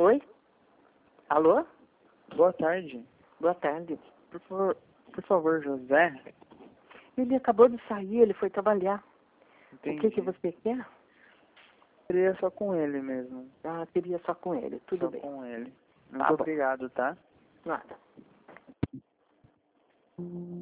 Oi? Alô? Boa tarde. Boa tarde. Por favor, José. Ele acabou de sair, ele foi trabalhar. Entendi. O que você quer? Queria só com ele mesmo. Ah, queria só com ele, tudo Só bem. com ele. Tá Muito bom. obrigado, tá? Nada.